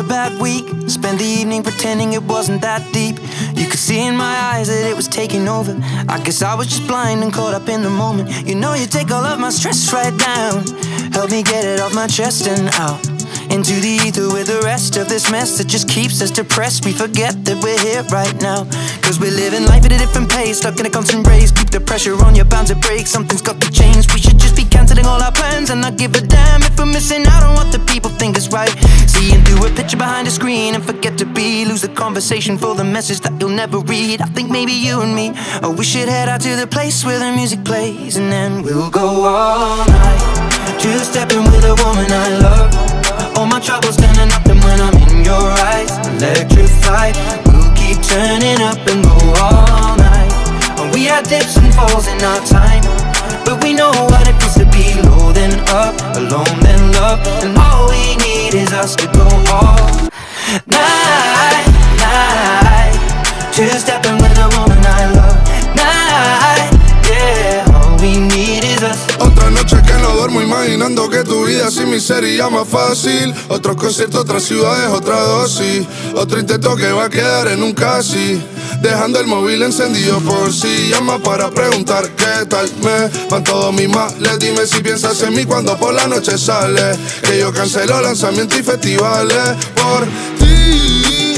a bad week. Spent the evening pretending it wasn't that deep. You could see in my eyes that it was taking over. I guess I was just blind and caught up in the moment. You know you take all of my stress right down. Help me get it off my chest and out into the ether with the rest of this mess that just keeps us depressed. We forget that we're here right now, cause we're living life at a different pace, stuck in a constant race. Keep the pressure on, you're bound to break. Something's got to change. We should just be cancelling all our plans and not give a damn if we're missing out on what the people think is right. Seeing through a picture behind a screen and forget to be. Lose the conversation for the message that you'll never read. I think maybe you and me, oh, we should head out to the place where the music plays, and then we'll go all night, just stepping with a woman I love. All my troubles turning up, and when I'm in your eyes, electrified. We'll keep turning up and go all night. And we had dips and falls in our time, but we know what it feels to be low then up, alone then love. And all we need is us to go all night, night, just stepping with a woman I love. Night, yeah, all we need is us. Otra noche que no duermo imaginando que tu vida sin mí sería más fácil. Otros conciertos, otras ciudades, otra dosis. Otro intento que va a quedar en un casi. Dejando el móvil encendido por si llama para preguntar qué tal me van todos mis males. Dime si piensas en mí cuando por la noche sale, que yo cancelo lanzamientos y festivales por ti.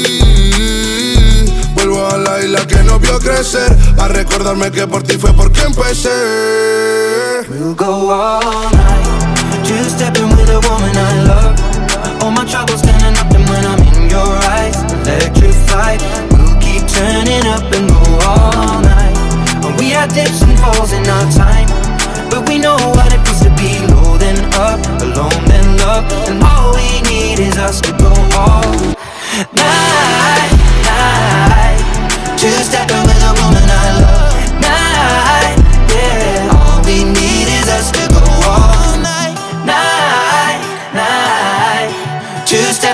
Vuelvo a la isla que no vio crecer, a recordarme que por ti fue porque empecé. We'll go all night, just stepping with a woman I love. All my troubles standing up, and when I'm in your eyes, electrified. We'll keep turning up and go all night. And we had dips and falls in our time, but we know what it feels to be low then up, alone then love. And all we need is us to go all night, night, just stepping with a woman I love. Night, yeah, all we need is us to go all night, night, night, just